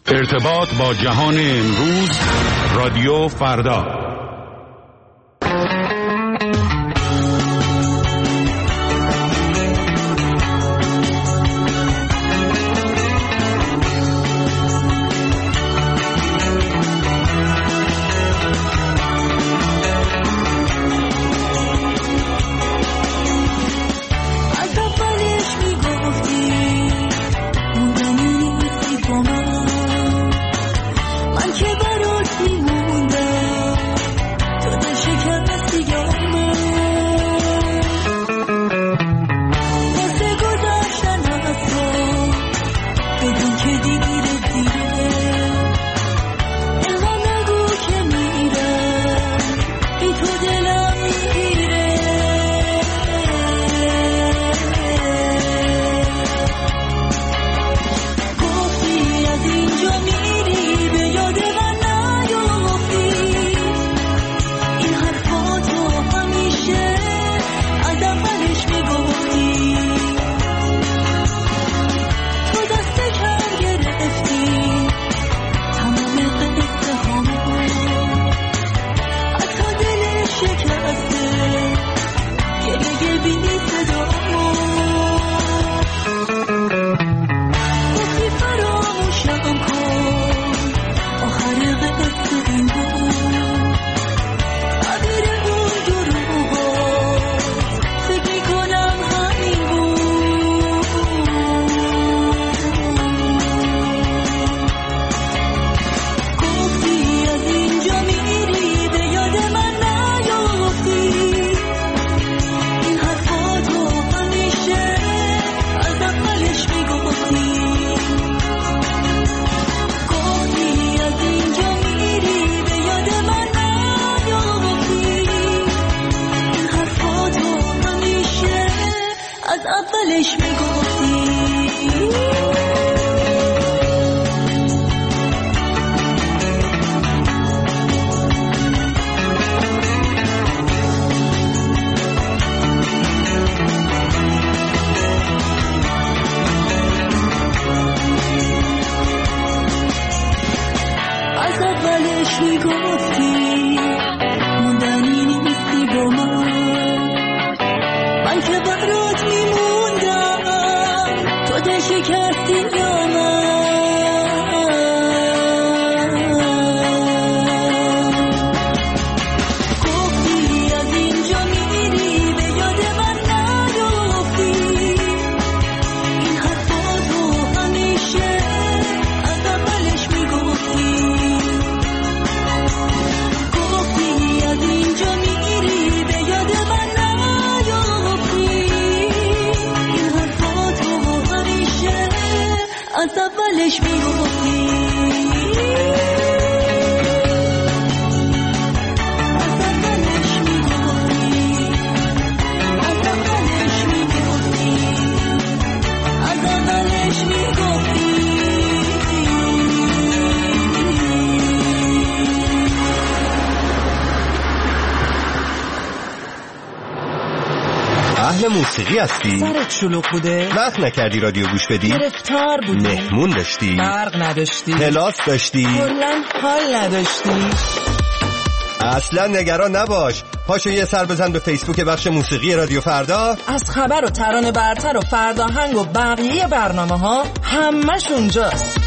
ارتباط با جهان امروز، رادیو فردا. موسیقی هستی؟ سرت شلوغ بوده؟ وقت نکردی رادیو گوش بدی؟ گرفتار بودی؟ مهمون داشتی؟ برق نداشتی؟ کلاس داشتی؟ کلاً حال نداشتی؟ اصلا نگران نباش، پاشو یه سر بزن به فیسبوک بخش موسیقی رادیو فردا. از خبر و ترانه برتر و فرداهنگ و بقیه برنامه ها همش اونجاست.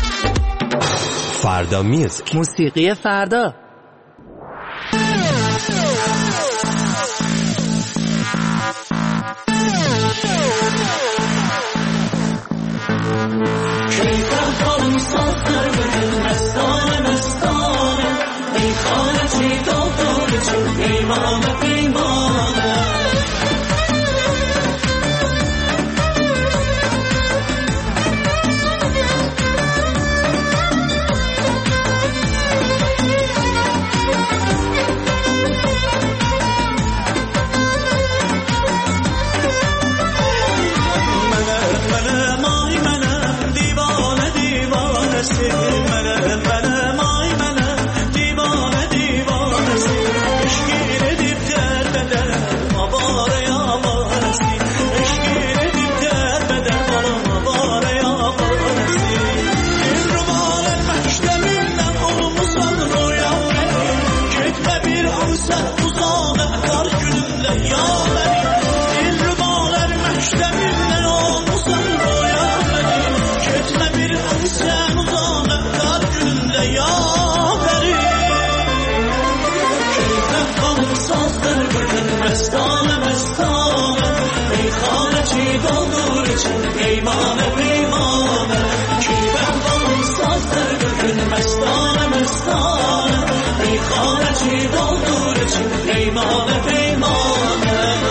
فردا میوزیک، موسیقی فردا. من چی دور چی پیمانه پیمانه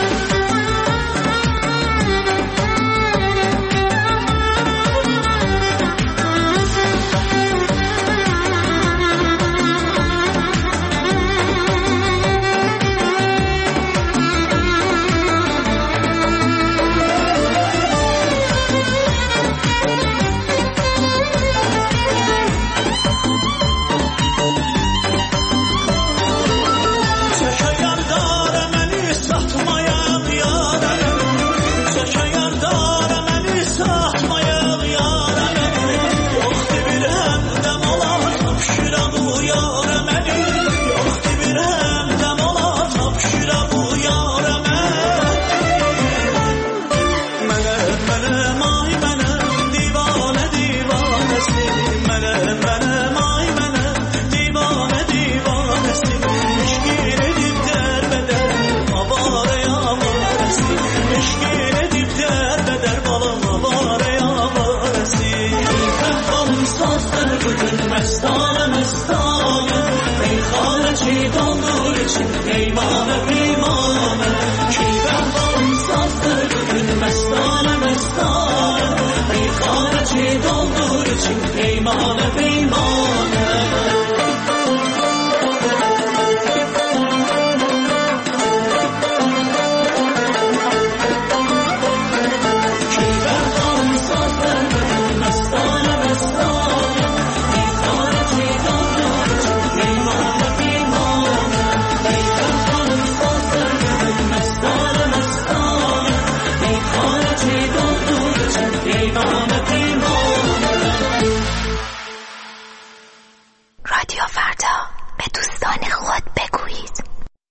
رادیو فردا، به دوستان خود بگویید.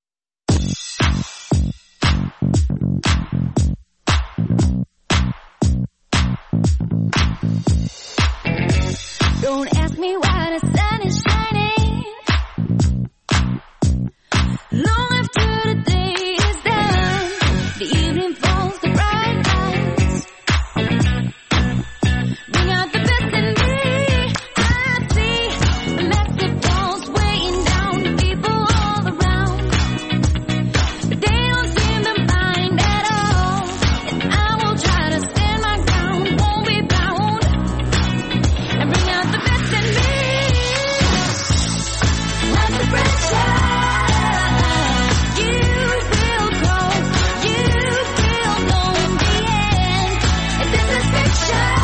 Don't ask me why the sun is shining long after the day is done. The evening falls, the bright lights bring out the best in me. I see a massive walls weighing down people all around, but they don't seem to mind at all. And I will try to stand my ground, won't be bound, and bring out the best in me. Not the pressure. You will grow, you will know in the end. If this is fiction,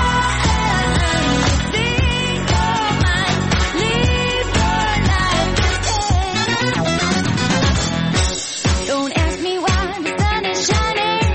think your mind, live your life instead. Don't ask me why the sun is shining,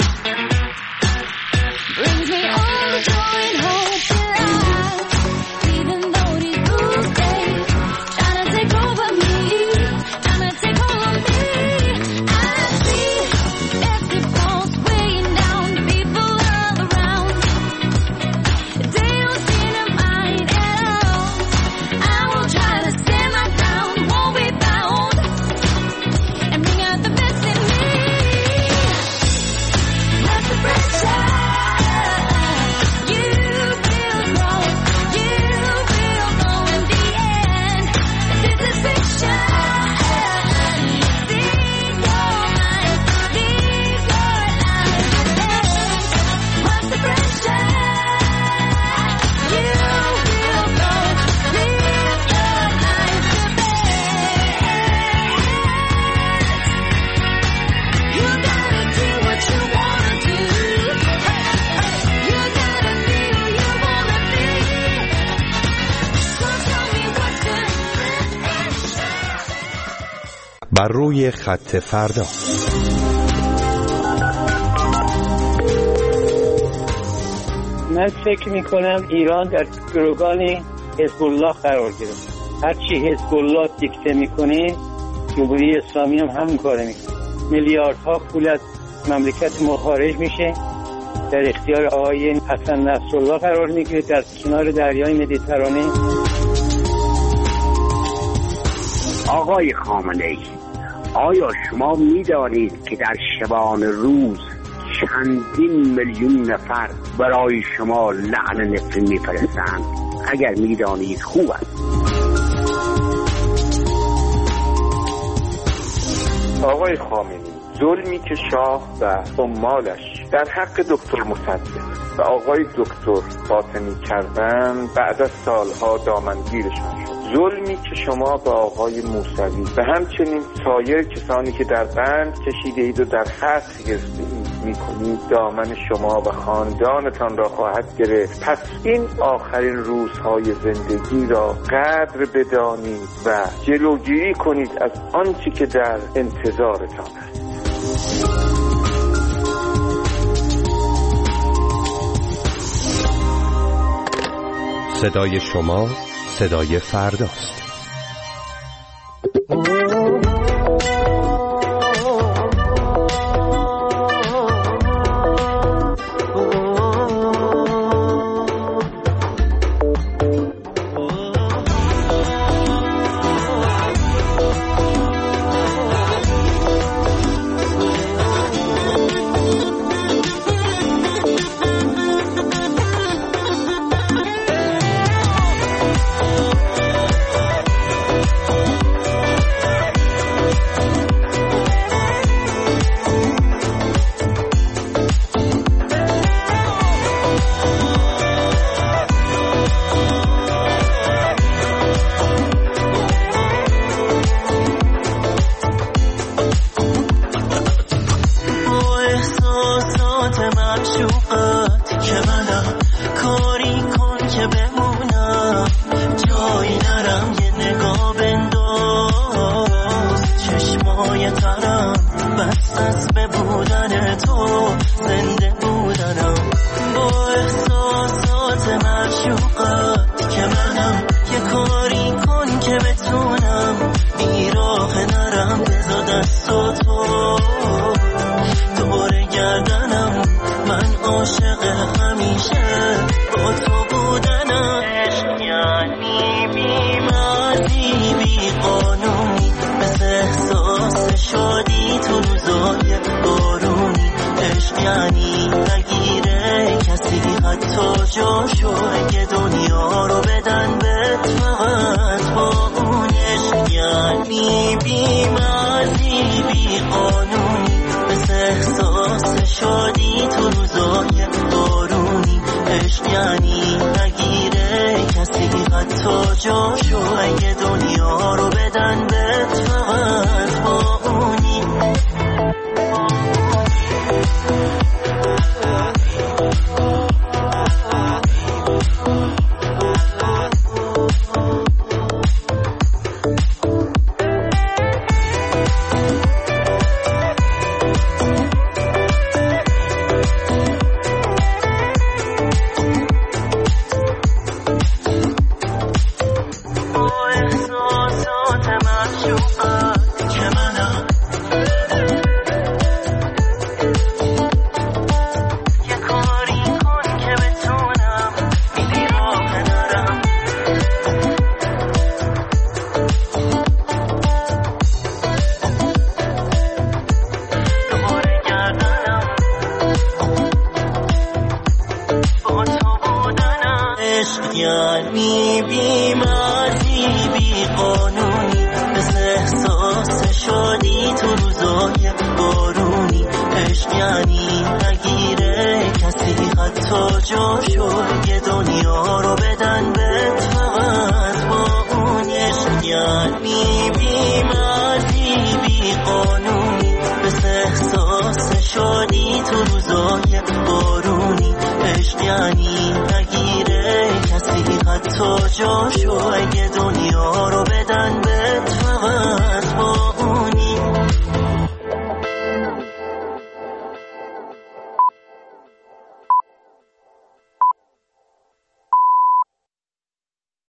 brings me all the joy and hope in life. Even though these blue days trying to take over me, trying to take over me, I see massive walls weighing down people all around. They don't seem to mind at all. I will try to stand my ground, won't be bound, and bring out the best in me. Not the pressure. You will grow, you will know in the end. This is fiction. Think your mind, live your life instead. What's the pressure? You will grow, live your life the best. You gotta do what you wanna do. You gotta be who you wanna be. So tell me what's good. بر روی خط فردا. من فکر میکنم ایران در گروگان حزب الله قرار گرفت. هرچی حزب الله دیکته میکنه جمهوری اسلامی هم همون کاره میکنه. میلیاردها پول از مملکت ما خارج میشه، در اختیار آقای حسن نصرالله قرار میگیره در کنار دریای مدیترانه. آقای خامنه‌ای، آیا شما می‌دانید که در شبان روز چندین میلیون نفر برای شما لعن نفرین می‌فرستند؟ اگر می‌دانید خوب است. آقای خامنه‌ای، ظلمی که شاه و عمالش در حق دکتر مصدق و آقای دکتر باطنی کردن بعد از سالها دامنگیرشان شد، ظلمی که شما به آقای موسوی و همچنین سایر کسانی که در بند کشیده اید و در خط گرفته اید میکنید دامن شما و خاندانتان را خواهد گرفت. پس این آخرین روزهای زندگی را قدر بدانید و جلوگیری کنید از آنچه که در انتظارتان است. صدای شما صدای فرداست. تو جاشو اگه دنیا رو بدن به